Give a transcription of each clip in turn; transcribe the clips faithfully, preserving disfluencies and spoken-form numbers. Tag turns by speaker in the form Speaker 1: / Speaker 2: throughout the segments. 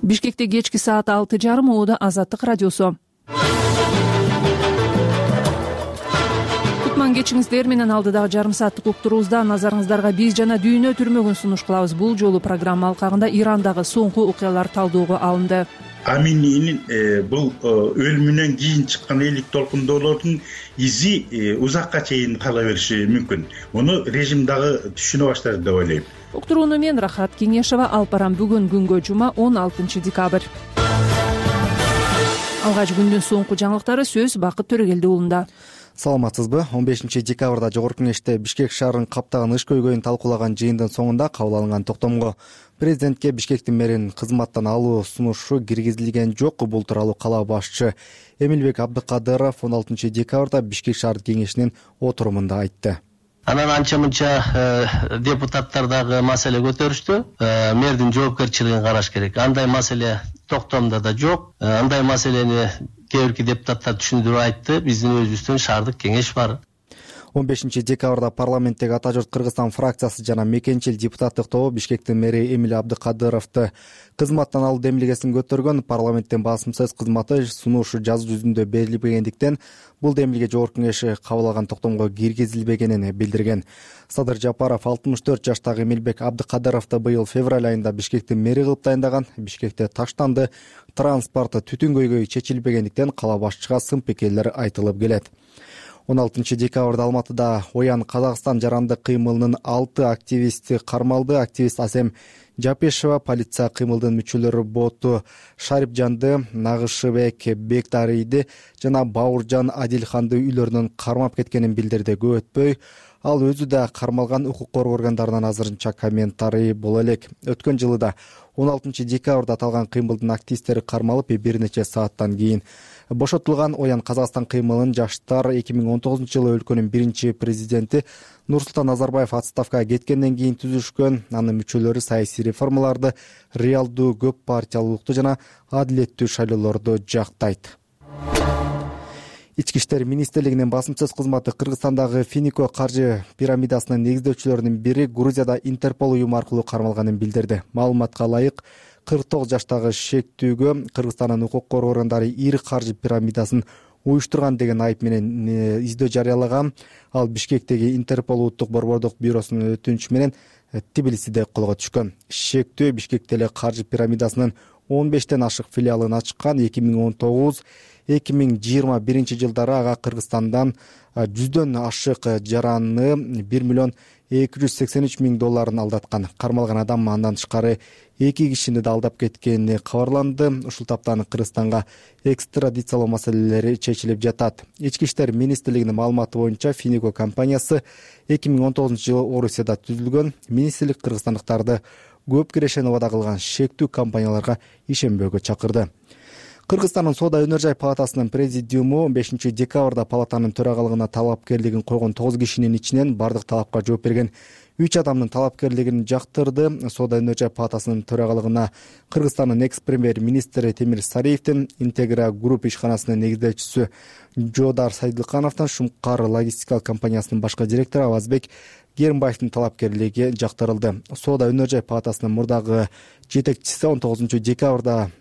Speaker 1: Бишкекте кечки саат алты жарым Оодо Азаттык радиосу. Кутман кечиңиздер менен алдыдагы жарым сааттык уктуруубузда назарыңыздарга биз жана дүйнө түрмөгүн сунуш кылабыз. Бул жолу программа алкагында Ирандагы соңку окуялар талдөөгө алынды.
Speaker 2: Амининин бул өлүмүнөн кийин чыккан элик толкундоолордун изи узакка чейин кала бериши мүмкүн. Муну режим дагы түшүнө баштады деп ойлойм.
Speaker 1: Уктурууну мен Рахат Кеңешова алып барам. Бүгүн күнгө жума он алтынчы декабрь. Алгач күндүн соңку жаңылыктары сөз Бакыт Төрөгелди уулунда.
Speaker 3: Саламатсызбы? он бешинчи декабрда Жогорку Кеңеште Бишкек шаарын каптаган ыш көйгөйүн талкуулаган жыйындын соңунда кабыл алынган токтомго президентке Бишкектин мэрин кызматтан алуу сунушу киргизилген жок. Бул тууралуу кала башчы Эмилбек Абдыкадыров он алтынчы декабрда Бишкек шаардык кеңешинин отурумунда айтты.
Speaker 4: Анан анча мынча депутаттар дагы маселе көтөрүштү. Мэрдин жоопкерчилигин караш керек. Андай маселе токтомдо да жок. Андай маселени кээ бирки депутаттар түшүндүрүп айтты. Биздин өзүбүздүн шаардык кеңеш бар.
Speaker 3: он бешинчи декабрда парламенттеги Ата журт Кыргызстан фракциясы жана мекенчил депутаттык тобу Бишкектин мэри Эмиль Абдыкадыровду кызматтан алуу демилгесин көтөргөн. Парламенттин басым сөз кызматы сунушу жазуу жүзүндө берилбегендиктен бул демилге Жогорку Кеңеш кабыл алган токтомго киргизилбегенин билдирген. Садыр Жапаров алтымыш төрт жаштагы Эмилбек Абдыкадыровду быйыл февраль айында Бишкектин мэри кылып дайындаган. Бишкекте таштанды, транспорт, түтүн көйгөйү чечилбегендиктен кала башчыга сын пикирлер айтылып келет. он алтынчы декабрда Алматыда Оян Казакстан жарандык кыймылынын алты активисти кармалды. Активист Асем Жапешева полиция кыймылдын мүчөлөрү Боту Шарипжанды, Нагышыбек Бектарийди жана Бауыржан Адилханды үйлөрүнөн кармап кеткенин билдирди. Көп өтпөй ал өзү да кармалган. Укук коргоо органдарынан азырынча комментарий боло элек. Өткөн жылы да он алтынчы декабрда аталган кыймылдын активисттери кармалып, бир нече сааттан кийин бошотулган. Оян Казакстан кыймылынын жаштар эки миң он тогузунчу жылы өлкөнүн биринчи президенти Нурсултан Назарбаев отставкага кеткенден кийин түзүшкөн. Анын мүчөлөрү саясий реформаларды, реалдуу көп партиялуулукту жана адилеттүү шайлоолорду жактайт. Ички иштер министрлигинин басым сөз кызматы Кыргызстандагы Финико каржы пирамидасынын негиздөөчүлөрүнүн бири Грузияда Интерпол уюму аркылуу кармалганын билдирди. Маалыматка ылайык, кырк тогуз жаштагы шектүүгө Кыргызстандын укук коргоо орундары ири каржы пирамидасын уюштурган деген айып менен издөө жарыялаган. Ал Бишкектеги Интерпол улуттук борбордук бюросунун өтүнүчү менен Тбилисиде колго түшкөн. Шектүү Бишкекте эле каржы пирамидасынын он бештен ашык филиалын ачкан. эки миң он тогуз эки миң жыйырма биринчи жылдары ага Кыргызстандан жүздөн ашык жараны бир миллион эки жүз сексен үч миң долларын алдаткан. Кармалган адам андан тышкары эки кишини да алдап кеткени кабарланды. Ушул таптан Кыргызстанга экстрадициялоо маселелери чечилип жатат. Ички иштер министрлигинин маалыматы боюнча Финико компаниясы эки миң он тогузунчу жылы Орусияда түзүлгөн. Министрлик кыргызстандыктарды көп кирешени убада кылган шектүү компанияларга ишенбөөгө чакырды. Кыргызстандын Соода өнөр жай палатасынын президиуму он бешинчи декабрда палатанын төрагалыгына талапкерлигин койгон тогуз кишинин ичинен бардык талапка жооп берген үч адамдын талапкерлигин жактырды. Соода өнөр жай палатасынын төрагалыгына Кыргызстандын экс премьер министри Темир Сариевдин, Интегра Групп ишканасынын негиздөөчүсү Жоодар Сайдылкановдун, Шумкар логистикалык компаниясынын башкы директору Авазбек Гермбаевдин талапкерлиги жактырылды. Соода өнөр жай палатасынын мурдагы жетекчиси он тогузунчу декабрда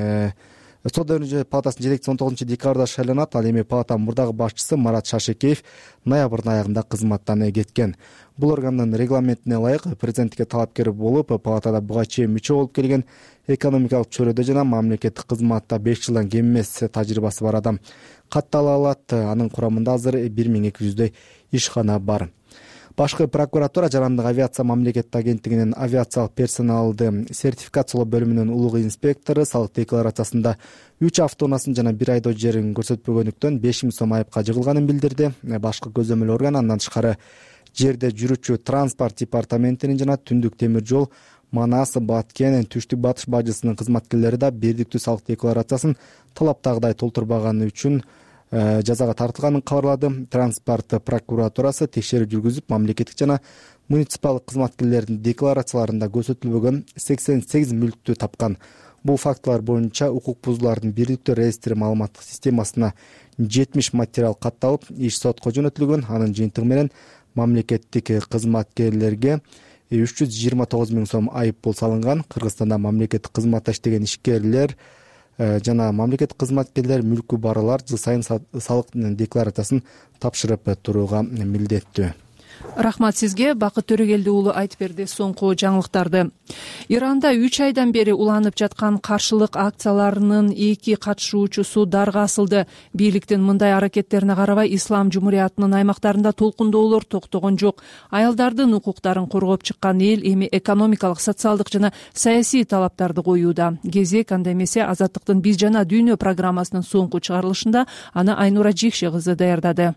Speaker 3: Соода өнөр жай палатасынын жетекчиси он тогузунчу декабрда шайланат. Ал эми палатанын мурдагы башчысы Марат Шашекеев ноябрдын аягында кызматтан кеткен. Бул органдын регламентине ылайык президенттикке талапкер болуп, палатада буга чейин мүчө болуп келген, экономикалык чөйрөдө жана мамлекеттик кызматта беш жылдан кем эмес тажрыйбасы бар адам каттала алат. Анын курамында азыр бир миң эки жүздөй ишкана бар. Башкы прокуратура жарандык авиация мамлекеттик агенттигинин авиациялык персоналды сертификациялоо бөлүмүнүн улуг инспектору салык декларациясында үч автоунаасын жана бир айдоо жерин көрсөтпөгөндүктөн беш миң сом айыпка жыгылганын билдирди. Башкы көзөмөл орган андан тышкары жерде жүрүүчү транспорт департаментинин жана Түндүк темир жол, Манас, Баткен, Түштүк батыш бажысынын кызматкерлери да бирдиктүү салык декларациясын талаптагыдай толтурбаганы үчүн жазага тартылганын кабарлады. Транспорт прокуратурасы текшерүү жүргүзүп, мамлекеттик жана муниципалдык кызматкерлердин декларацияларында көрсөтүлбөгөн сексен сегиз мүлктү тапкан. Бул фактылар боюнча укук бузуулардын бирдиктүү реестри маалыматтык системасына жетимиш материал катталып, иш сотко жөнөтүлгөн. Анын жыйынтыгы менен мамлекеттик кызматкерлерге үч жүз жыйырма тогуз миң сом айып пул салынган. Кыргызстанда мамлекеттик кызматта иштеген ишкерлер жана мамлекеттик кызматкерлер мүлкү баралар жыл сайын салык декларациясын тапшырып турууга милдеттүү.
Speaker 1: Рахмат сизге. Бакыт Төрөгелди уулу айтып берди соңку жаңылыктарды. Иранда үч айдан бери уланып жаткан каршылык акцияларынын эки катышуучусу дарга асылды. Бийликтин мындай аракеттерине карабай Ислам Жумуриятынын аймактарында толкундоолор токтогон жок. Аялдардын укуктарын коргоп чыккан эл эми экономикалык, социалдык жана саясий талаптарды коюуда. Кезек анда эмесе Азаттыктын Биз жана дүйнө программасынын соңку чыгарылышында аны Айнура Жикше кызы даярдады.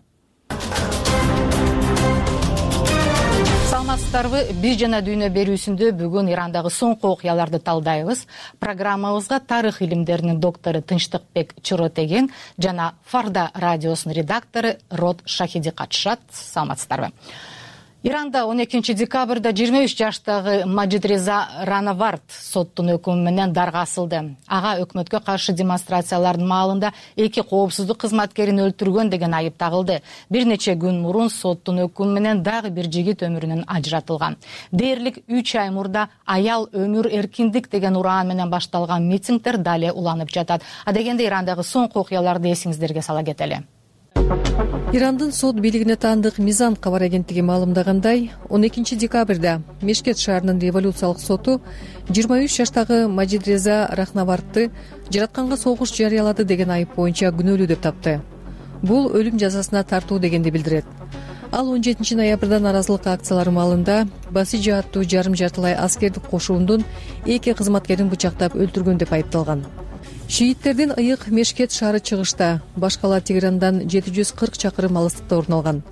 Speaker 5: Саламатсыздарбы? Биз жана дүйнө берүүсүндө бүгүн Ирандагы соңку окуяларды талдайбыз. Программабызга тарых илимдеринин доктору Тынчтыкбек Чоротеген жана Фарда радиосунун редактору Род Шахиди катышат. Саламатсыздарбы? Иранда он экинчи декабрда жыйырма үч жаштагы Маджидреза Ранавард соттун өкүмү менен дарга асылды. Ага өкмөткө каршы демонстрациялардын маалында эки коопсуздук кызматкерин өлтүргөн деген айып тагылды. Бир нече күн мурун соттун өкүмү менен дагы бир жигит өмүрүнөн ажыратылган. Дээрлик үч ай мурда аял өмүр эркиндик деген ураан менен башталган митингдер дале уланып жатат. А дегенде Ирандагы соңку окуяларды эсиңиздерге сала кетели.
Speaker 6: Ирандын сот бийлигине таандык Мизан кабар агенттиги маалымдагандай, он экинчи декабрда Мешкет шаарынын революциялык соту жыйырма үч жаштагы Маджидреза Рахнавардты жаратканга согуш жарыялады деген айып боюнча күнөөлүү деп тапты. Бул өлүм жазасына тартуу дегенди билдирет. Ал он жетинчи ноябрда наразылык акциялары маалында Басижи аттуу жарым жартылай аскердик кошуундун эки кызматкерин бычактап өлтүргөн деп айыпталган. Шииттердин ыйык Мешкет шаары чыгышта, баш кала Тегерандан жети жүз кырк чакырым алыстыкта орун алган.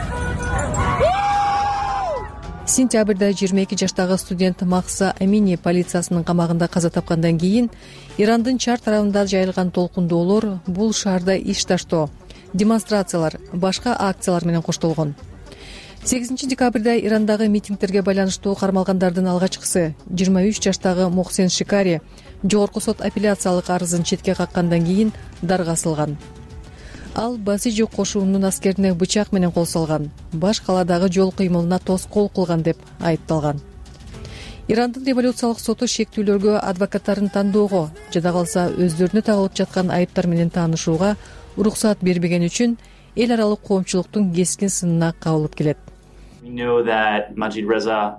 Speaker 6: Сентябрда жыйырма эки жаштагы студент Махса Амини полициясынын камагында каза тапкандан кийин Ирандын чар тарабында жайылган толкундоолор бул шаарда иш таштоо, демонстрациялар, башка акциялар менен коштолгон. сегизинчи декабрда Ирандагы митингдерге байланыштуу кармалгандардын алгачкысы жыйырма үч жаштагы Мохсен Шикари жогорку сот апелляциялык арызын четке каккандан кийин дарга асылган. Ал Басижи кошуунун аскерине бычак менен кол салган, баш каладагы жол кыймылына тоскоол кылган деп айыпталган. Ирандын революциялык соту шектүүлөргө адвокаттарын тандоого жада калса өздөрүнө тагылып жаткан айыптар менен таанышууга уруксат бербеген үчүн эл аралык коомчулуктун кескин сынына кабылып келет.
Speaker 7: Маджидреза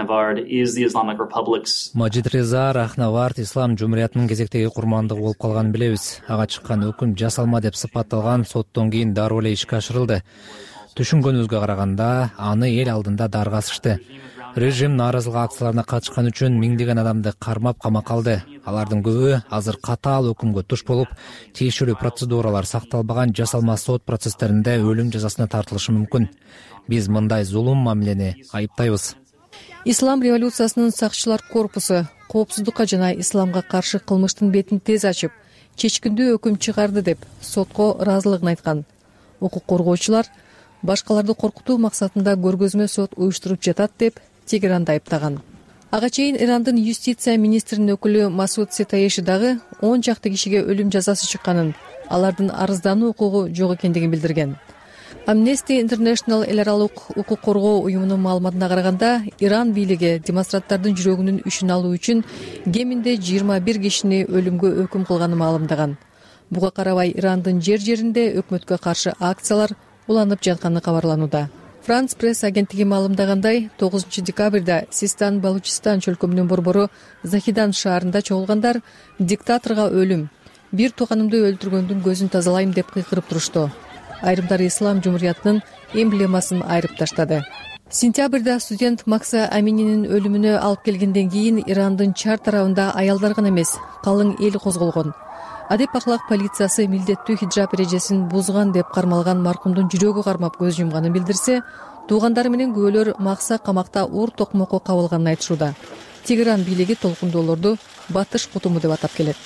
Speaker 7: Рахнавард Ислам Жумуриятынын кезектеги курмандыгы болуп калганын билебиз. Ага чыккан өкүм жасалма деп сыпатталган, соттон кийин дароо эле ишке ашырылды. Түшүнгөнүбүзгө караганда аны эл алдында дарга асышты. Режим нааразылык акцияларына катышкан үчүн миңдеген адамды кармап камакка алды. Алардын көбү азыр катаал өкүмгө туш болуп, тиешелүү процедуралар сакталбаган жасалма сот процесстеринде өлүм жазасына тартылышы мүмкүн. Биз мындай зулум мамилени айыптайбыз.
Speaker 6: Ислам революциясынын сакчылар корпусу коопсуздукка жана исламга каршы кылмыштын бетин тез ачып, чечкиндүү өкүм чыгарды деп сотко ыраазылыгын айткан. Укук коргоочулар башкаларды коркутуу максатында көргөзмө сот уюштуруп жатат деп Тегеранды айыптаган. Ага чейин Ирандын юстиция министринин өкүлү Масуд Сетаеши дагы он чакты кишиге өлүм жазасы чыкканын, алардын арыздануу укугу жок экендигин билдирген. Amnesty International эл аралык укук коргоо уюмунун маалыматына караганда, Иран бийлиги демонстранттардын жүрөгүнүн үшүн алуу үчүн кеминде жыйырма бир кишини өлүмгө өкүм кылганын маалымдаган. Буга карабай Ирандын жер-жеринде өкмөткө каршы акциялар уланып жатканы кабарланууда. Франс пресс агенттиги маалымдагандай, тогузунчу декабрда Систан Балучистан чөлкөмүнүн борбору Захидан шаарында чогулгандар диктаторго өлүм, бир тууганымды өлтүргөндүн көзүн тазалайм деп кыйкырып турушту. Айрымдары Ислам Жумуриятынын эмблемасын айрып таштады. Сентябрда студент Макса Амининин өлүмүнө алып келгенден кийин Ирандын чар тарабында аялдар гана эмес, калың эл козголгон. Адеп ахлак полициясы милдеттүү хиджаб эрежесин бузган деп кармалган маркумдун жүрөгү кармап көз жумганын билдирсе, туугандары менен күбөлөр Макса камакта уур токмокко кабылганын айтышууда. Тегеран бийлиги толкундоолорду батыш кутуму деп атап келет.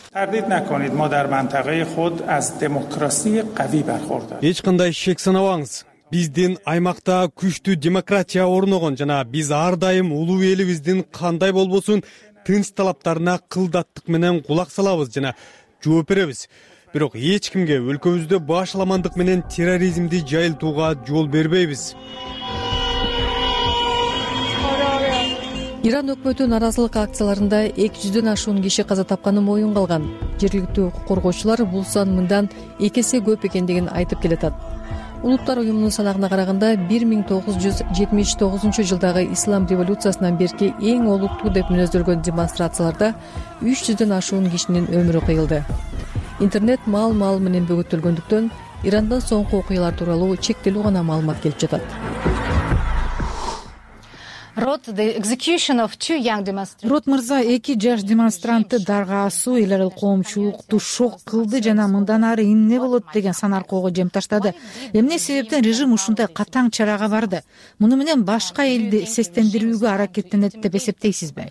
Speaker 8: Эч кандай шек санабаңыз. Биздин аймакта күчтүү демократия орногон жана биз ар дайым улуу элибиздин кандай болбосун тынч талаптарына кылдаттык менен кулак салабыз жана жооп беребиз. Бирок эч кимге өлкөбүздө башаламандык менен терроризмди жайылтууга жол бербейбиз.
Speaker 6: Иран өкмөтү нааразылык акцияларында эки жүздөн ашуун киши каза тапканы моюнга алган. Жергиликтүү укук коргоочулар бул сан мындан эки эсе көп экендигин айтып келатат. Улуттар уюмунун санагына караганда бир миң тогуз жүз жетимиш тогузунчу жылдагы ислам революциясынан берки эң олуттуу деп мүнөздөлгөн демонстрацияларда үч жүздөн ашуун кишинин өмүрү кыйылды. Интернет маал-маал менен бөгөтөлгөндүктөн Ирандан соңку окуялар тууралуу чектелүү гана маалымат келип жатат.
Speaker 5: Рот
Speaker 9: мырза эки жаш демонстрантты дарга асуу эл аралык коомчулукту шок кылды жана мындан ары эмне болот деген сан аркоого жем таштады. Эмне себептен режим ушундай катаң чарага барды? Муну менен башка элди сестендирүүгө аракеттенет деп эсептейсизби?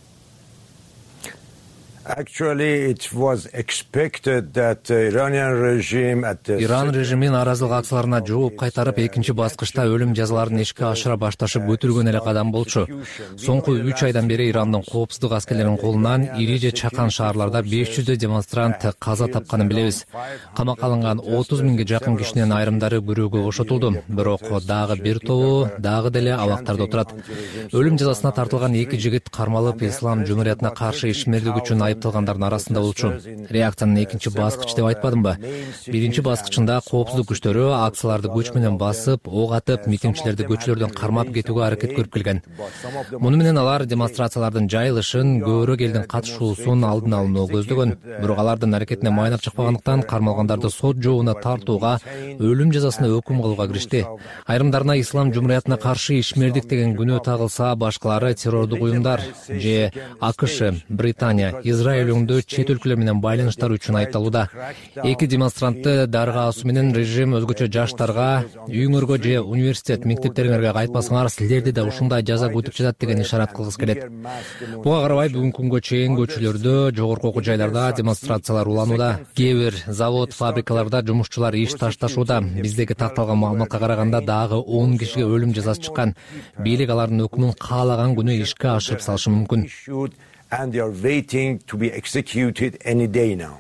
Speaker 7: Иран режими нааразылык акцияларына жооп кайтарып, экинчи баскычта өлүм жазаларын ишке ашыра башташып өтүлгөн эле кадам болчу. Соңку үч айдан бери Ирандын коопсуздук аскерлеринин колунан ири же чакан шаарларда беш жүздөй демонстрант каза тапканын билебиз. Камакка алынган отуз миңге жакын кишинин айрымдары күрөөгө бошотулду, бирок дагы бир тобу дагы деле абактарда отурат. Өлүм жазасына тартылган эки жигит кармалып, ислам жумуриятына каршы ишмердик үчүн айыпталгандардын арасында болчу. Реакциянын экинчи баскычы деп айтпадымбы? Биринчи баскычында коопсуздук күчтөрү акцияларды күч менен басып, ок атып, митингчилерди көчөлөрдөн кармап кетүүгө аракет көрүп келген. Муну менен алар демонстрациялардын жайылышын, көбүрөөк элдин катышуусун алдын алууну көздөгөн. Бирок алардын аракетине майнап чыкпагандыктан кармалгандарды сот жообуна тартууга, өлүм жазасына өкүм кылууга киришти. Айрымдарына ислам жумуриятына каршы ишмердик деген күнөө тагылса, башкалары террордук уюмдар же АКШ, Британия, Израиль өңдө чет өлкөлөр менен байланыштар үчүн айыпталууда. Эки демонстрантты дарга асуу менен режим өзгөчө жаштарга үйүңөргө же университет, мектептериңерге кайтпасаңар, силерди да ушундай жаза күтүп жатат деген ишарат кылгысы келет. Буга карабай бүгүнкү күнгө чейин көчөлөрдө, жогорку окуу жайларда демонстрациялар уланууда. Кээ бир завод, фабрикаларда жумушчулар иш ташташууда. Биздеги такталган маалыматка караганда дагы он кишиге өлүм жазасы чыккан. Бийлик алардын өкмүн каалаган күнү ишке ашырып салышы мүмкүн.
Speaker 10: And they are waiting to be executed any day now.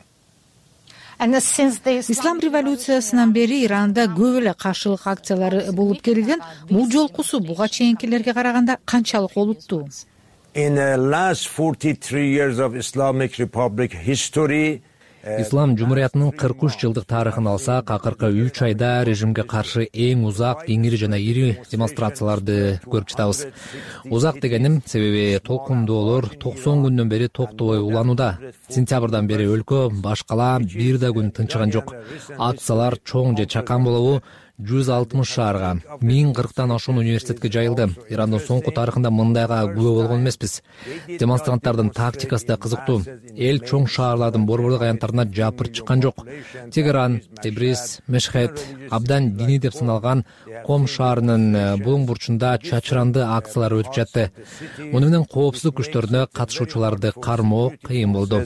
Speaker 9: Ислам революциясынан бери Иранда көп эле каршылык акциялары болуп келген. Бул жолкусу буга чейинкилерге караганда канчалык олуттуу?
Speaker 10: In the last forty-three years of Islamic Republic history,
Speaker 7: Ислам жумуриятынын кырк үч жылдык тарыхын алсак, акыркы үч айда режимге каршы эң узак, кеңири жана ири демонстрацияларды көрүп жатабыз. Узак дегеним, себеби толкундоолор токсон күндөн бери токтобой уланууда. Сентябрдан бери өлкө башкала бир да күн тынчыган жок. Акциялар чоң же чакан болобу жүз алтымыш шаарга, миң кырктан ашуун университетке жайылды. Ирандын соңку тарыхында мындайга күбө болгон эмеспиз. Демонстранттардын тактикасы да кызыктуу. Эл чоң шаарлардын борбордук аянттарына жапырып чыккан жок. Тегеран, Тебриз, Мешхед абдан диний деп саналган Ком шаарынын булуң бурчунда чачыранды акциялар өтүп жатты. Муну менен коопсуздук күчтөрүнө катышуучуларды кармоо кыйын болду.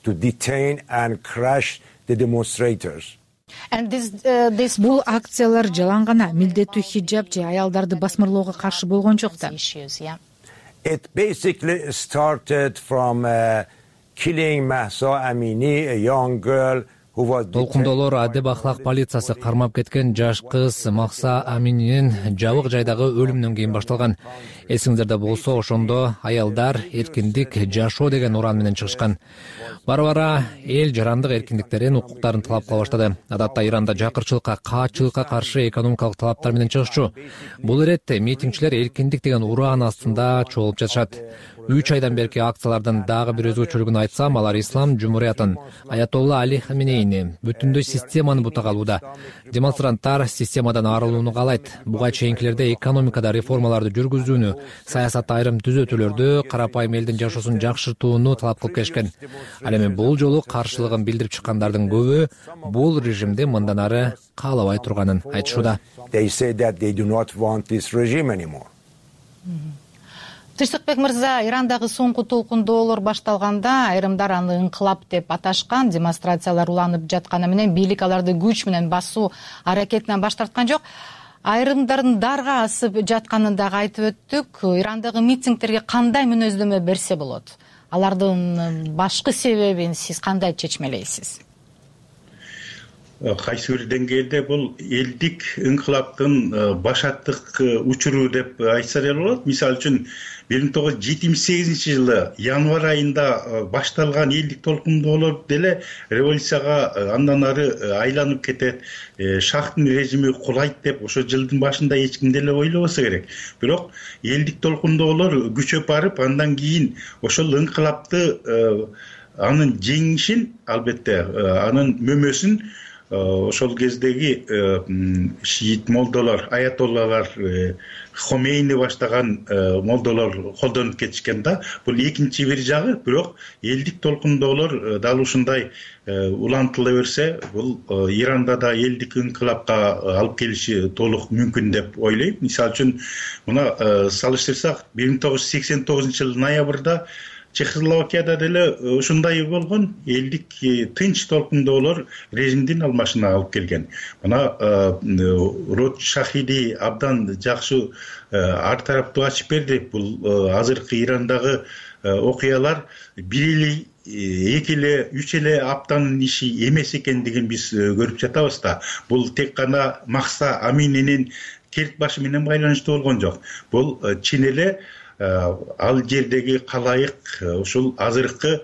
Speaker 9: Бул акциялар жалаң гана милдеттүү хиджаб же аялдарды басмырлоого каршы болгон жок да.
Speaker 10: It basically started from uh, killing Mahsa Amini, a young girl who was
Speaker 7: Толкундоолор адеп ахлак полициясы кармап кеткен жаш кыз Махса Амининин жабык жайдагы өлүмүнөн кийин башталган. Эсиңиздерде болсо, ошондо аялдар эркиндик жашоо деген уран менен чыгышкан. Бара-бара эл жарандык эркиндиктерин, укуктарын талап кыла баштады. Адатта Иранда жакырчылыкка, каачылыкка каршы экономикалык талаптар менен чыгышчу. Бул иретте митингчилер эркиндик деген уран астында чогулуп жатышат. Үч айдан берки акциялардын дагы бир өзгөчөлүгүн айтсам, алар ислам жумуриятын, Аятолла Али Хаминейни, бүтүндөй системаны бутак алууда. Демонстранттар системадан арылууну каалайт. Буга чейинкилерде экономикада реформаларды жүргүзүүнү, саясатта айрым түзөтүүлөрдү, карапайым элдин жашоосун жакшыртууну талап кылып келишкен. Ал эми бул жолу каршылыгын билдирип чыккандардын көбү бул режимди мындан ары каалабай турганын айтышууда.
Speaker 10: They say that they do not want this regime anymore.
Speaker 5: Тынчтыкбек мырза, Ирандагы соңку толкундоолор башталганда айрымдар аны ыңкылап деп аташкан, демонстрациялар уланып жатканы менен бийлик аларды күч менен басуу аракетинен баш тарткан жок. Айрымдардын дарга асып жатканын дагы айтып өттүк. Ирандагы митингтерге кандай мүнөздөмө берсе болот? Алардын башкы себебин сиз кандай чечмелейсиз?
Speaker 2: кайсы бир деңгээлде бул элдик инкылаптын башаттык учуру деп айтса деле болот. Мисалы үчүн бир миң тогуз жүз жетимиш сегизинчи жылы январь айында башталган элдик толкундоолор деле революцияга андан ары айланып кетет, шахтын режими кулайт деп ошо жылдын башында эч ким деле ойлобосо керек. Бирок элдик толкундоолор күчөп барып, андан кийин ошол инкылапты, анын жеңишин, албетте анын мөмөсүн ошол кездеги шиит молдолор, аятоллалар, Хомейни баштаган молдолор колдонуп кетишкен да. Бул экинчи бир жагы. Бирок элдик толкундоолор дал ушундай улантыла берсе, бул Иранда да элдик инкылапка алып келиши толук мүмкүн деп ойлойм. Мисалы үчүн мына салыштырсак, бир миң тогуз жүз сексен тогузунчу жылы ноябрда Чехословакияда деле ушундай болгон, элдик тынч толкундоолор режимдин алмашына алып келген. Мына Рот Шахиди абдан жакшы ар тараптуу ачып берди. Бул азыркы Ирандагы окуялар бир эле, эки эле, үч эле аптанын иши эмес экендигин биз көрүп жатабыз да. Бул тек гана Махса Амининин керт башы менен байланыштуу болгон жок. Бул чын эле ал жердеги калайык ушул азыркы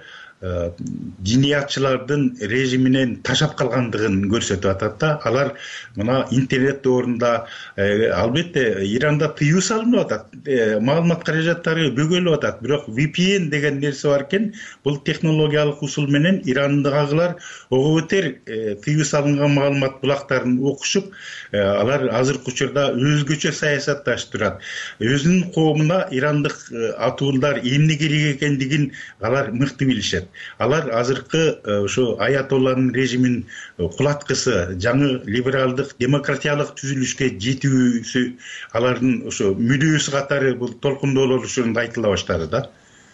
Speaker 2: диниятчылардын режиминен ташап калгандыгын көрсөтүп атат да. Алар мына интернет доорунда, албетте Иранда тыюу салынып атат, маалымат каражаттары бөгөлүп атат, бирок ви пи эн деген нерсе бар экен. Бул технологиялык усул менен Ирандагылар ого бетер тыюу салынган маалымат булактарын окушуп, алар азыркы учурда өзгөчө саясатташып турат. Өзүнүн коомуна ирандык атуулар эмне керек экендигин алар мыкты билишет. Алар азыркы ошо аятолланын режимин кулаткысы, жаңы либералдык, демократиялык түзүлүшкө жетүүсү алардын ошо мүдөөсү катары бул толкундоолор ушунда айтыла баштады да.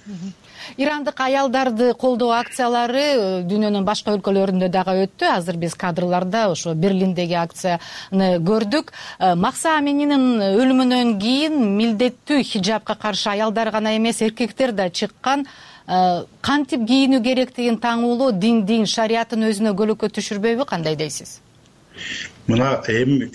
Speaker 5: Ирандык аялдарды колдоо акциялары дүйнөнүн башка өлкөлөрүндө дагы өттү. Азыр биз кадрларда ошо Берлиндеги акцияны көрдүк. Махса Амининин өлүмүнөн кийин милдеттүү хиджабка каршы аялдар гана эмес, эркектер да чыккан. Кантип кийинүү керектигин таңуулоо диндин, шариаттын өзүнө көлөкө түшүрбөйбү, кандай дейсиз?
Speaker 2: Мына эми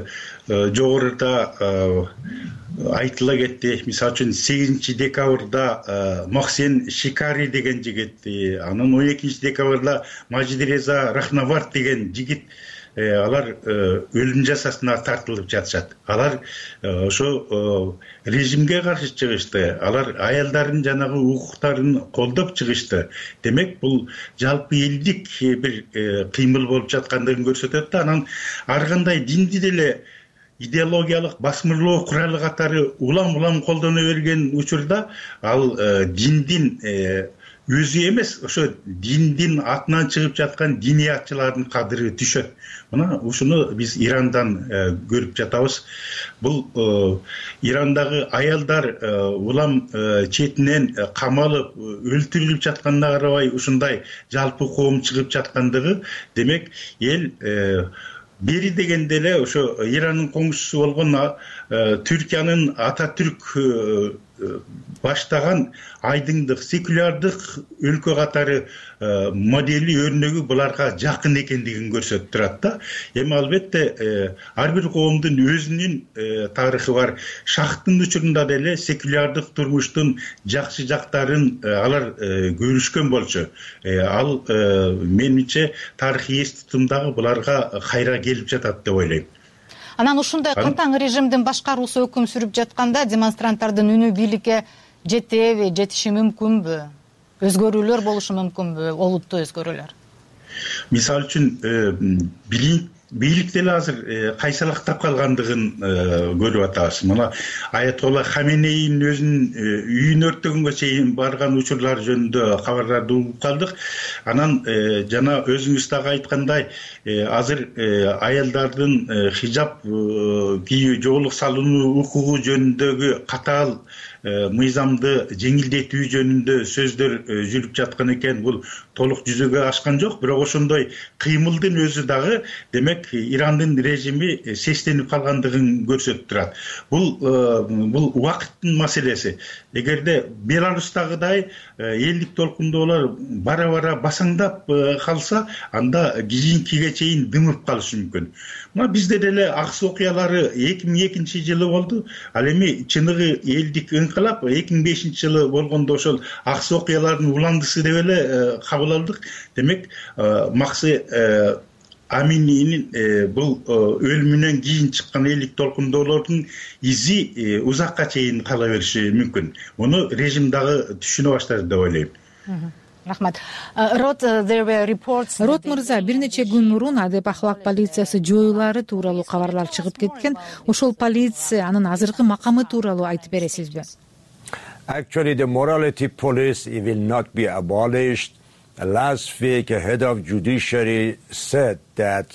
Speaker 2: жогоруда айтыла кетти. Мисалы үчүн сегизинчи декабрда Мохсен Шикари деген жигит, анан он экинчи декабрда Мажидреза Рахнавард деген жигит, алар өлүм жазасына тартылып жатышат. Алар ошо режимге каршы чыгышты. Алар аялдардын жанагы укуктарын колдоп чыгышты. Демек, бул жалпы элдик бир кыймыл болуп жаткандыгын көрсөтөт да. Анан ар кандай динди деле идеологиялык басмырлоо куралы катары улам-улам колдоно берген учурда, ал диндин өзү эмес, ошо диндин атынан чыгып жаткан диниятчылардын кадыры түшөт. Мына ушуну биз Ирандан көрүп жатабыз. Бул Ирандагы аялдар улам четинен камалып, өлтүрүлүп жатканына карабай ушундай жалпы коом чыгып жаткандыгы, демек эл бери дегенде эле ошо Иранын коңшусу болгон Түркиянын Ататүрк баштаган айдыңдык, секулярдык өлкө катары модели, өрнөгү буларга жакын экендигин көрсөтүп турат да. Эми албетте ар бир коомдун өзүнүн тарыхы бар. Шахтын учурунда деле секулярдык турмуштун жакшы жактарын алар көрүшкөн болчу. Ал менимче тарыхый эс тутумдагы буларга кайра келип жатат деп ойлойм.
Speaker 5: Анан ушундай катаң режимдин башкаруусу өкүм сүрүп жатканда демонстранттардын үнү бийликке жетеби, жетиши мүмкүнбү? Өзгөрүүлөр болушу мүмкүнбү? Олуттуу өзгөрүүлөр.
Speaker 2: Мисалы үчүн бийлик деле азыр кайсалактап калгандыгын көрүп атабыз. Мына Аятолла Хаменейдин өзүнүн үйүн өрттөгөнгө чейин барган учурлар жөнүндө кабарларды угуп калдык. Анан жана өзүңүз дагы айткандай, азыр аялдардын хижаб кийүү, жоолук салынуу укугу жөнүндөгү катаал мыйзамды жеңилдетүү жөнүндө сөздөр жүрүп жаткан экен. Бул толук жүзөгө ашкан жок, бирок ошондой кыймылдын өзү дагы демек Ирандын режими сестенип калгандыгын көрсөтүп турат. Бул бул убакыттын маселеси. Эгерде Беларустагыдай элдик толкундоолор бара бара басаңдап калса, анда кийинкиге чейин дымып калышы мүмкүн. Мына бизде деле аксы окуялары эки миң экинчи жылы болду. Ал эми чыныгы элдик инкылап эки миң бешинчи жылы болгондо ошол аксы окуялардын уландысы деп эле кабыл алдык. Демек Максы Амининин бул өлүмүнөн кийин чыккан элдик толкундоолордун изи узакка чейин кала бериши мүмкүн. Муну режим дагы түшүнө баштады деп ойлойм.
Speaker 5: Рахмат. Рот
Speaker 9: мырза, бир нече күн мурун Адеп ахлак полициясы жоюлары тууралуу кабарлар чыгып кеткен. Ошол полиция анын азыркы макамы тууралуу айтып бересизби?
Speaker 10: Actually, the morality police will not be abolished. Last week, a head of judiciary said that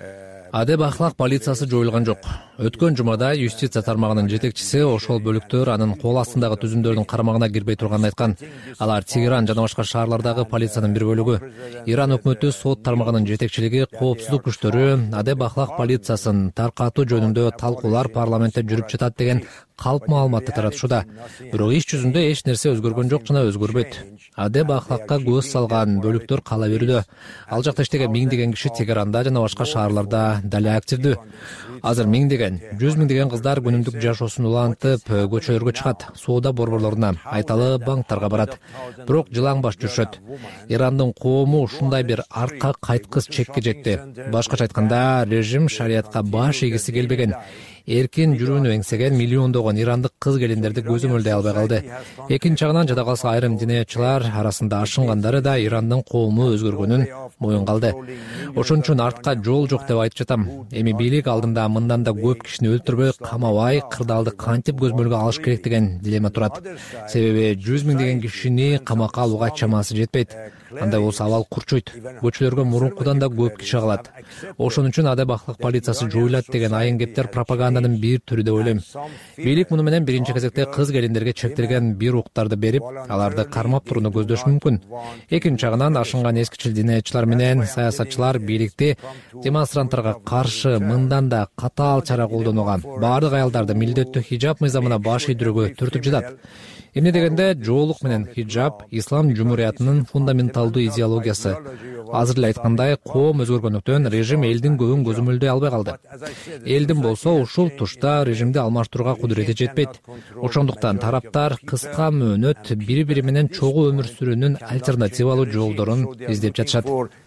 Speaker 7: Адеп ахлак полициясы жоюлган жок. Өткөн жумада юстиция тармагынын жетекчиси ошол бөлүктөр анын кол астындагы түзүмдөрдүн карамагына кирбей турганын айткан. Алар Тегеран жана башка шаарлардагы полициянын бир бөлүгү. Иран өкмөтү сот тармагынын жетекчилиги, коопсуздук күчтөрү Адеп ахлак полициясын таркатуу жөнүндө талкуулар парламентте жүрүп жатат деген калп маалыматты таратышууда. Бирок иш жүзүндө эч нерсе өзгөргөн жок жана өзгөрбөйт. Адеп ахлакка көз салган бөлүктөр кала берүүдө. Ал жакта иштеген миңдеген киши Тегеранда жана башка шаарларда дале активдүү. Азыр миңдеген, жүз миңдеген кыздар күнүмдүк жашоосун улантып көчөлөргө чыгат, соода борборлоруна, айталы банктарга барат. Бирок жылаң баш жүрүшөт. Ирандын коому ушундай бир артка кайткыс чекке жетти. Башкача айтканда, режим шариятка баш ийгиси келбеген. Эркин жүрүүнү эңсеген миллиондогон ирандык кыз келиндерди көзөмөлдөй албай калды. Экинчи жагынан жада калса айрым диниятчылар арасында ашынгандары да Ирандын коому өзгөргөнүн моюнга алды. Ошон үчүн артка жол жок деп айтып жатам. Эми бийлик алдында мындан да көп кишини өлтүрбөй, камабай, кырдаалды кантип көзмөлгө алыш керек деген дилемма турат. Себеби жүз миңдеген кишини камакка алууга чамасы жетпейт. Андай болсо абал курчуйт. Көчөлөргө мурункудан да көп киши калат. Ошон үчүн Адеп ахлак полициясы жоюлат деген айын кептер пропаганданын бир түрү деп ойлойм. Бийлик муну менен биринчи кезекте кыз келиндерге чектелген бир уктарды берип, аларды кармап турууну көздөшү мүмкүн. Экинчи жагынан ашынган эскичил диниятчылар менен саясатчылар бийликти демонстранттарга каршы мындан да катаал чара колдонууга, баардык аялдарды милдеттүү хижаб мыйзамына баш ийдирүүгө түртүп жатат. Эмне дегенде жоолук менен хижаб ислам жумуриятынын фундаменталдуу идеологиясы. Азыр эле айткандай, коом өзгөргөндүктөн режим элдин көбүн көзөмөлдөй албай калды. Элдин болсо ушул тушта режимди алмаштырууга кудурети жетпейт. Ошондуктан тараптар кыска мөөнөт бири-бири менен чогуу өмүр сүрүүнүн альтернативалуу жолдорун издеп жатышат.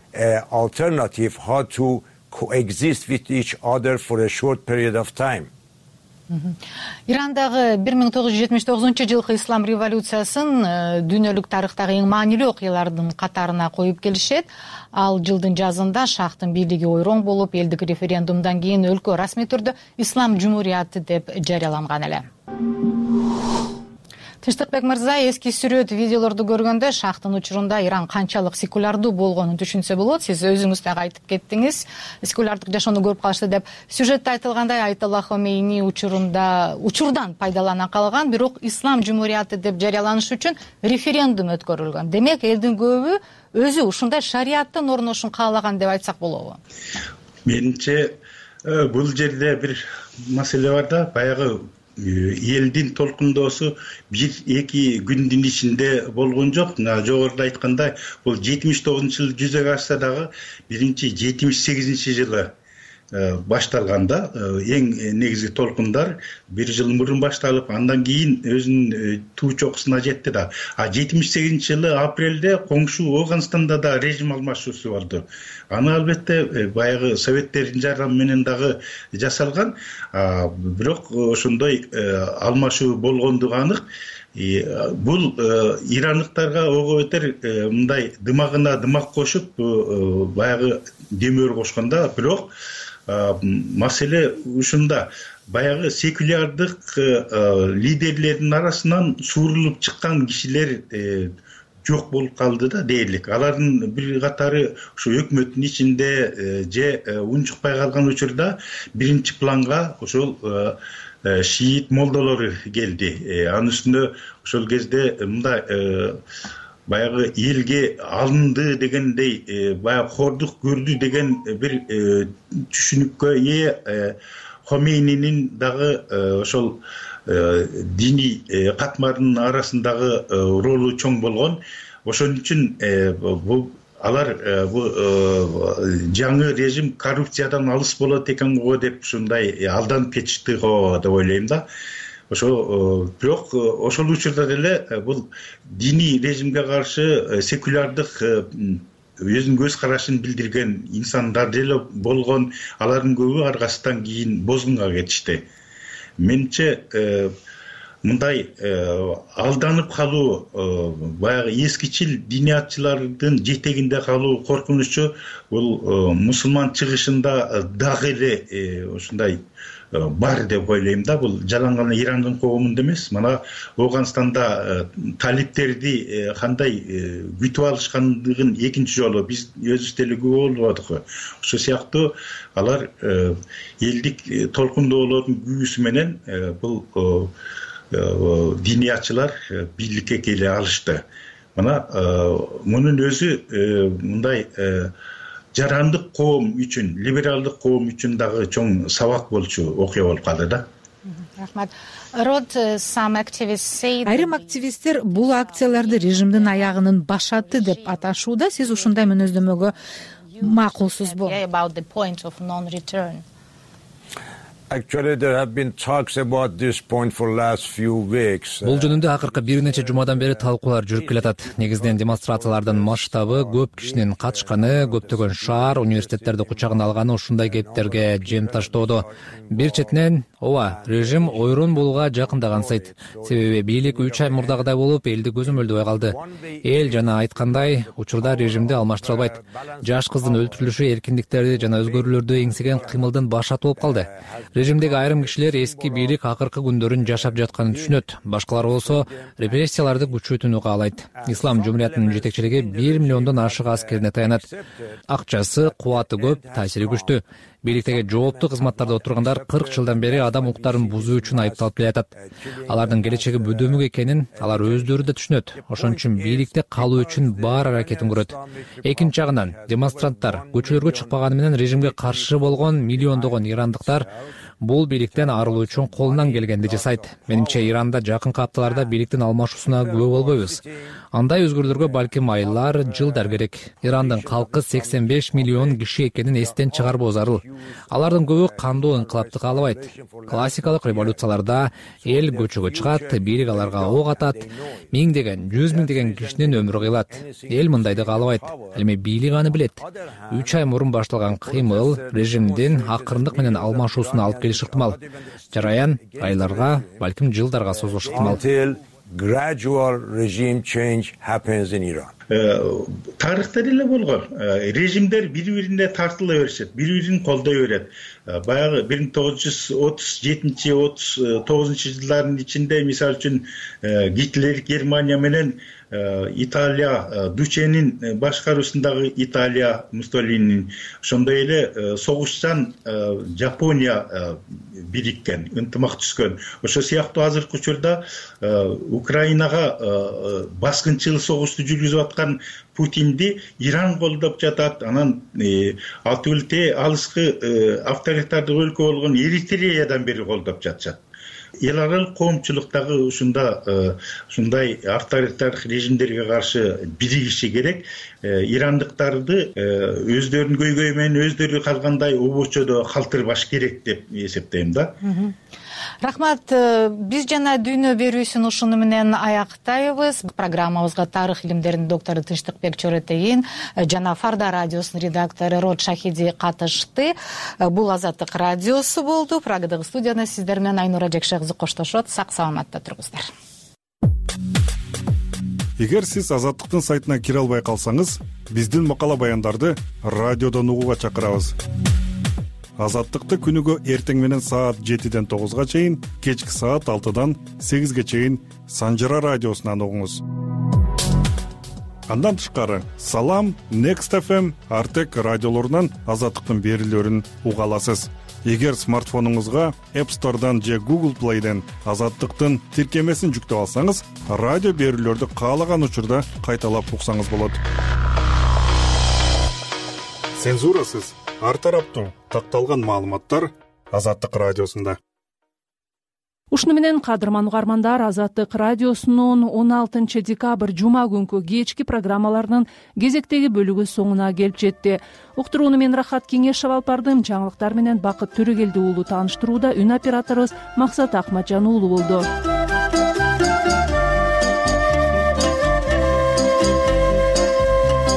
Speaker 10: Alternative how to coexist with each other for a short period of time.
Speaker 5: Ирандагы бир миң тогуз жүз жетимиш тогузунчу жылкы ислам революциясын дүйнөлүк тарыхтагы эң маанилүү окуялардын катарына коюп келишет. Ал жылдын жазында шахтын бийлиги ойроң болуп, элдик референдумдан кийин өлкө расмий түрдө ислам жумурияты деп жарыяланган эле. Тынчтыкбек мырза, эски сүрөт видеолорду көргөндө шахтын учурунда Иран канчалык секулярдуу болгонун түшүнсө болот. Сиз өзүңүз да айтып кеттиңиз, секулярдык жашоону көрүп калышты деп. Сюжетте айтылгандай, Айталла Хомейни учурунда учурдан пайдалана калган, бирок ислам жумурияты деп жарыяланыш үчүн референдум өткөрүлгөн. Демек, элдин көбү өзү ушундай шариаттын орношун каалаган деп айтсак болобу?
Speaker 2: Менимче, бул жерде бир маселе бар да, баягы элдин толкундоосу бир эки күндүн ичинде болгон жок. Жогоруда айткандай, бул жетимиш тогузунчу жылы жүзөгө ашса дагы биринчи жетимиш сегизинчи жылы башталганда эң негизги толкундар бир жыл мурун башталып, андан кийин өзүнүн туу чокусуна жетти да. А жетимиш сегизинчи жылы апрелде коңшу Ооганстанда да режим алмашуусу болду. Аны албетте баягы советтердин жардамы менен дагы жасалган. Бирок ошондой алмашуу болгондугу анык. Бул ирандыктарга ого бетер мындай дымагына дымак кошуп баягы демөр кошконда, бирок маселе ушунда. Баягы секулярдык лидерлердин арасынан суурулуп чыккан кишилер жок болуп калды да дээрлик. Алардын бир катары ушу өкмөттүн ичинде же унчукпай калган учурда биринчи планга ошол шиит молдолору келди. Анын үстүнө ошол кезде мындай баягы элге алынды дегендей, баягы хордук көрдү деген бир түшүнүккө ээ Хомейнинин дагы ошол диний катмардын арасындагы ролу чоң болгон. Ошон үчүн бул алар бул жаңы режим коррупциядан алыс болот экен го деп ушундай алданып кетишти го деп ойлойм да. Ошо бирок ошол учурда деле бул диний режимге каршы секулярдык өзүнүн көз карашын билдирген инсандар деле болгон. Алардын көбү аркасынан кийин бозгунга кетишти. Менимче мындай алданып калуу, баягы эскичил диниятчылардын жетегинде калуу коркунучу бул мусулман чыгышында дагы эле ушундай бар деп ойлойм да. Бул жалаң гана Ирандын коомунда эмес, мына Ооганстанда талиптерди кандай күтүп алышкандыгын экинчи жолу биз өзүбүз деле күбө болдук. Ошол сыяктуу алар элдик толкундоолордун күбүсү менен бул диниятчылар бийликке келе алышты. Мына мунун өзү мындай жарандык коом үчүн, либералдык коом үчүн дагы чоң сабак болчу окуя болуп калды да.
Speaker 5: Рахмат.
Speaker 9: Айрым активисттер бул акцияларды режимдин аягынын башаты деп аташууда. Сиз ушундай мүнөздөмөгө макулсузбу?
Speaker 10: Actually, there have been talks about this point for last few weeks.
Speaker 7: Бул жөнүндө акыркы бир нече жумадан бери талкуулар жүрүп келатат. Негизинен демонстрациялардын масштабы, көп кишинин катышканы, көптөгөн шаар, университеттерди кучагына алганы ушундай кептерге жем таштоодо. Бир четинен, ооба, режим ойрон болууга жакындаган сайт. Себеби бийлик үч ай мурдагыдай болуп, элди көзөмөлдөбөй калды. Эл жана айткандай, учурда режимди алмаштыра албайт. Жаш кыздын өлтүрүлүшү эркиндиктерди жана өзгөрүүлөрдү эңсеген кыймылдын башаты болуп калды. Режимдеги айрым кишилер эски бийлик акыркы күндөрүн жашап жатканын түшүнөт. Башкалар болсо репрессияларды күчөтүүнү каалайт. Ислам жумуриятынын жетекчилиги бир миллиондон ашык аскерине таянат. Акчасы, кубаты көп, таасири күчтүү. Бийликтеги жооптуу кызматтарда отургандар кырк жылдан бери адам укуктарын бузуу үчүн айыпталып келатат. Алардын келечеги бөдөмүк экенин алар өздөрү да түшүнөт. Ошон үчүн бийликте калуу үчүн бар аракетин көрөт. Экинчи жагынан демонстранттар көчөлөргө чыкпаганы менен режимге каршы болгон миллиондогон ирандыктар бул бийликтен арылуу үчүн колунан келгенди жасайт. Менимче Иранда жакынкы апталарда бийликтин алмашуусуна күбө болбойбуз. Андай өзгөрүүлөргө балким айлар, жылдар керек. Ирандын калкы сексен беш миллион киши экенин эстен чыгарбоо зарыл. Алардын көбү кандуу инкылапты каалабайт. Классикалык революцияларда эл көчөгө чыгат, бийлик аларга ок атат, миңдеген, жүз миңдеген кишинин өмүрү кыйылат. Эл мындайды каалабайт. Эми бийлик аны билет. үч ай мурун башталган кыймыл режимдин акырындык менен алмашуусуна алып келиши ыктымал. Жараян айларга, балким жылдарга созулушу ыктымал.
Speaker 10: Gradual regime change happens in Iran.
Speaker 2: Тарыхта деле болгон. Режимдер бири-бирине тартыла беришет, бири-бирин колдой берет. Баягы бир миң тогуз жүз отуз жетинчи отуз тогузунчу жылдардын ичинде мисалы үчүн Гитлер Германия менен Италия, Дученин башкаруусундагы Италия, Муссолинин, ошондой эле согушчан Жапония бириккен, ынтымак түзгөн. Ошо сыяктуу азыркы учурда Украинага баскынчыл согушту жүргүзүп аткан Путинди Иран колдоп жатат. Анан ал түгүл алыскы авторитардык өлкө болгон Эритреядан бери колдоп жатышат. Эл аралык коомчулуктагы ушунда ушундай авторитардык режимдерге каршы биригиши керек. Ирандыктарды өздөрүнүн көйгөйү менен өздөрү калгандай обочодо калтырбаш керек деп эсептейм да.
Speaker 5: Рахмат, биз жана дүйнө берүүсүн ушуну менен аяктайбыз. Программабызга тарых илимдеринин доктору Тынчтыкбек Чоротегин жана Фарда радиосунун редактору Род Шахиди катышты. Бул Азаттык радиосу болду. Прагадагы студияда сиздер менен Айнура Жекше кызы коштошот. Сак саламатта туруңуздар.
Speaker 11: Эгер сиз Азаттыктын сайтына кире албай калсаңыз, биздин макала баяндарды радиодон угууга чакырабыз. Азаттыкты күнүгө эртең менен саат жетиден тогузга чейин, кечки саат алтыдан сегизге чейин Санжара радиосунан угуңуз. андан тышкары Салам, Next эф эм, Артек радиолорунан Азаттыктын берүүлөрүн уга аласыз. Эгер смартфонуңузга App Store'дан же Google Play'ден Азаттыктын тиркемесин жүктөп алсаңыз, радио берүүлөрдү каалаган учурда кайталап уксаңыз болот. Цензурасыз ар тараптуу такталган маалыматтар Азаттык радиосунда.
Speaker 1: Ушуну менен кадырман угармандар, Азаттык радиосунун он алтынчы декабрь жума күнкү кечки программаларынын кезектеги бөлүгү соңуна келип жетти. Уктурууну мен Рахат Кеңешов алып бардым. Жаңылыктар менен Бакыт Төрөгелди уулу тааныштырууда үн операторубуз Максат Акматжан уулу болду.